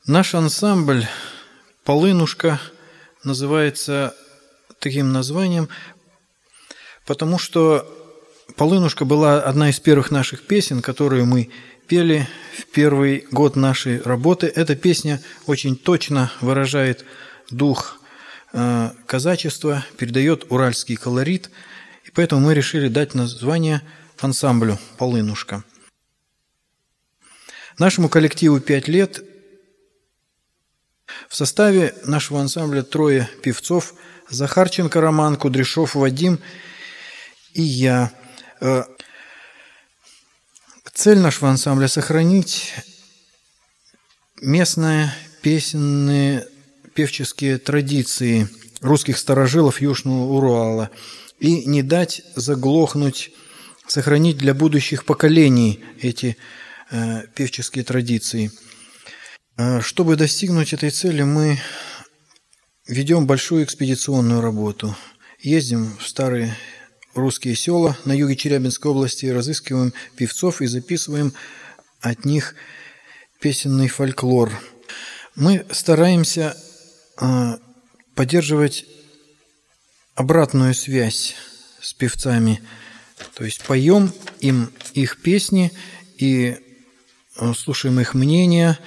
Наш ансамбль «Полынушка» называется таким названием, потому что «Полынушка» была одна из первых наших песен, которую мы пели в первый год нашей работы. Эта песня очень точно выражает дух казачества, передает уральский колорит, и поэтому мы решили дать название ансамблю «Полынушка». Нашему коллективу 5 лет. В составе нашего ансамбля 3 певцов: Захарченко Роман, Кудряшов Вадим и я. Цель нашего ансамбля – сохранить местные песенные певческие традиции русских старожилов Южного Урала и не дать заглохнуть, сохранить для будущих поколений эти певческие традиции. Чтобы достигнуть этой цели, мы ведем большую экспедиционную работу. Ездим в старые русские села на юге Челябинской области, разыскиваем певцов и записываем от них песенный фольклор. Мы стараемся поддерживать обратную связь с певцами, то есть поем им их песни и слушаем их мнения,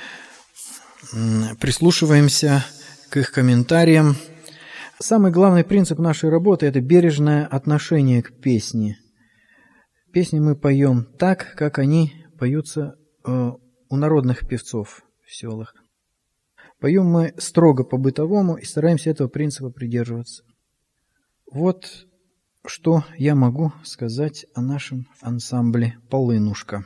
прислушиваемся к их комментариям. Самый главный принцип нашей работы – это бережное отношение к песне. Песни мы поем так, как они поются у народных певцов в селах. Поем мы строго по-бытовому и стараемся этого принципа придерживаться. Вот что я могу сказать о нашем ансамбле «Полынушка».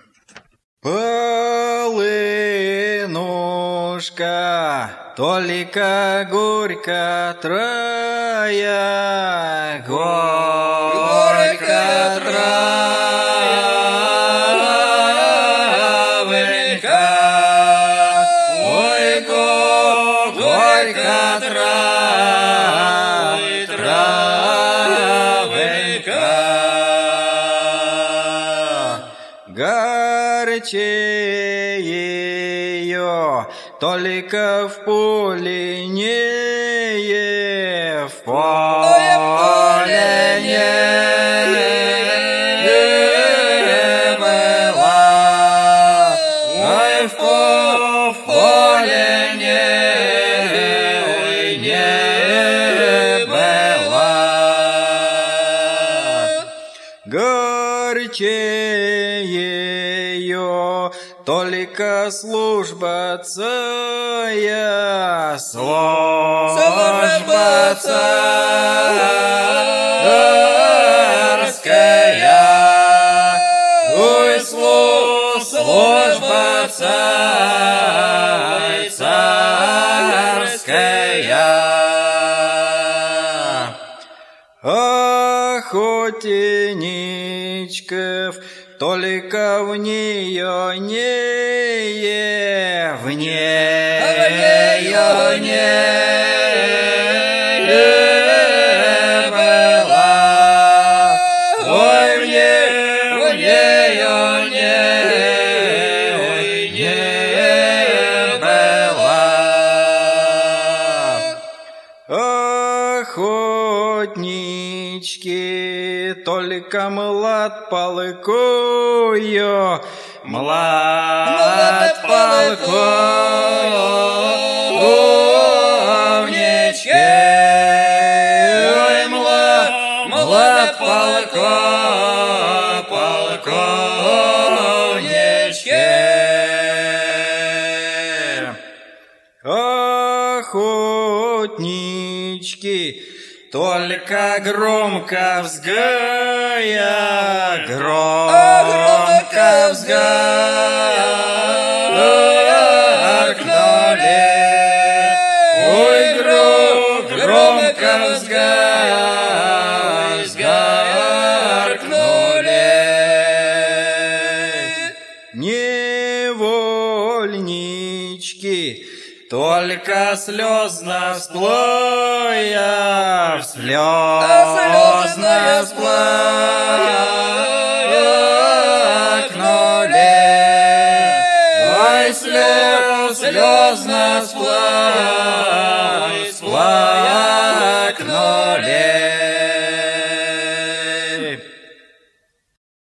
Полынушка, только горько трая, горько травенька, ой, горько травенька, горче только в поле не в поле не была, ой, в поле не была, горче ее только служба царская, служба царская, ой, служба царская, охотничков только в нее не была, ой, в нее не была, охотнички только млад палкою, млад полковнички, ой, млад полковнички, охотнички только громко взгая, громко взгакнули, ой, громко взгакнули, невольнички только слезно всплоя, слезно всплакнули, ой, слезно слезно сплачь.